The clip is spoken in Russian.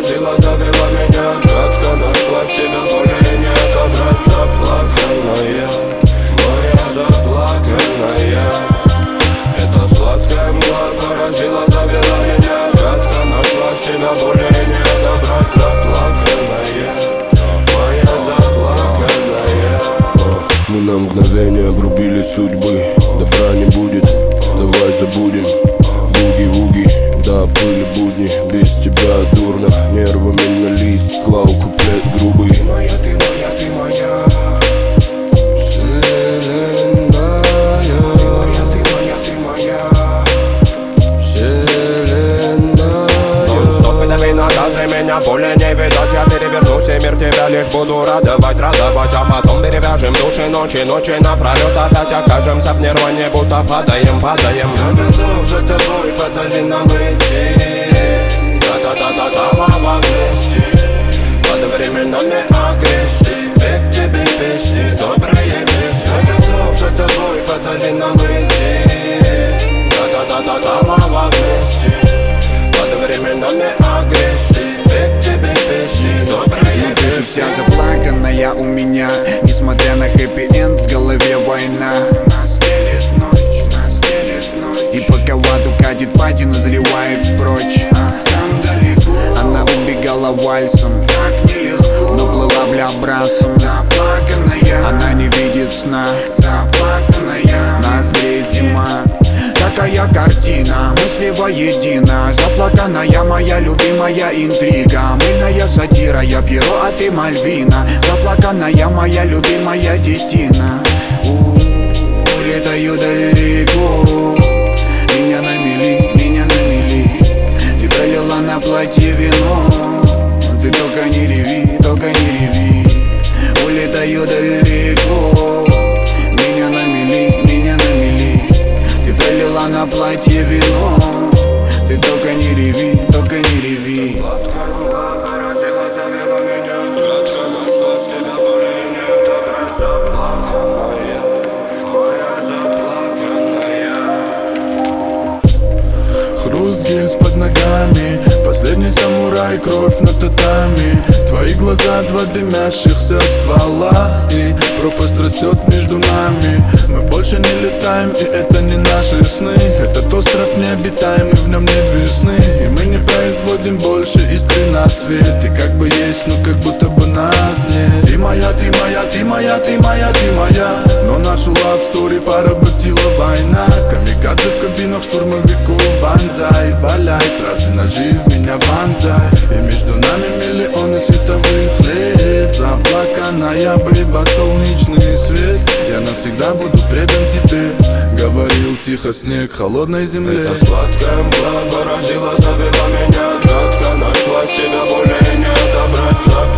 поразила, завела меня. Кратко нашла в тебя, более не отобрать. Заплаканная, моя заплаканная. Эта сладкая мгла поразила, завела меня. Кратко нашла в тебя, более не отобрать. Заплаканная, моя заплаканная. Мы на мгновение обрубили судьбы. Добра не будет, давай забудем. Буги-вуги, да, были будни. Без тебя дурно, нервами на лист клал куплет грубый. Ты моя, ты моя, ты моя вселенная. Ты моя, ты моя, ты моя вселенная. Стоп, дави наказы, меня более не видать. Я перевернусь и мир тебя лишь буду радовать, радовать. А потом перевяжем души ночи, ночи напролет. Опять окажемся в нирване, будто падаем, падаем. Я готов за тобой по долинам идти. Да-да-да-да-да, лава вместе. Под временами агрессии. Петь тебе песни, добрые песни. Я готов за тобой по долинам идти. Да-да-да-да-да, лава вместе. Под временами агрессии. Петь тебе песни, добрые песни. Вся заплаканная у меня, несмотря на хэппи-энд, в голове война. Нас делит ночь. И пока в аду катит пати, назревает прочь. Там далеко она убегала вальсом, так нелегко, но плыла блябрасом. Заплаканная, она не видит сна. Заплаканная, нас греет зима. Такая картина, мысли воедино. Заплаканная моя любимая интрига. Мыльная сатира, я Пьеро, а ты Мальвина. Заплаканная моя любимая детина. Улетаю далеко. Меня на мели. Ты пролила на платье вино. Ты только не реви, только не реви. Улетаю далеко. Меня на мели. Ты пролила на платье вино. Ты только не реви, только не реви. Сладкая мгла поразила, завела меня. Кратко нашла с тебя, более не отобрать. Заплаканная, моя заплаканная. Хруст гильз под ногами, последний самурай, кровь на татами. Твои глаза, два дымящихся ствола. И пропасть растет между нами. Мы больше не летаем, и это не наши сны. Этот остров необитаемый, в нем нет весны. И мы не производим больше искры на свет. И как бы есть, но как будто бы нас нет. Ты моя, ты моя, ты моя, ты моя, ты моя. Но нашу love story поработила война. Камикадзе в кабинах штурмовиков, банзай. Валяй, фразы ножи в меня вонзай. И между нами миллионы световых лет. Заплаканная бейба, солнечный свет. Я навсегда буду предан тебе. Говорил тихо снег холодной земле. Эта сладкая мгла поразила, завела меня. Кратко нашла с тебя, более не отобрать.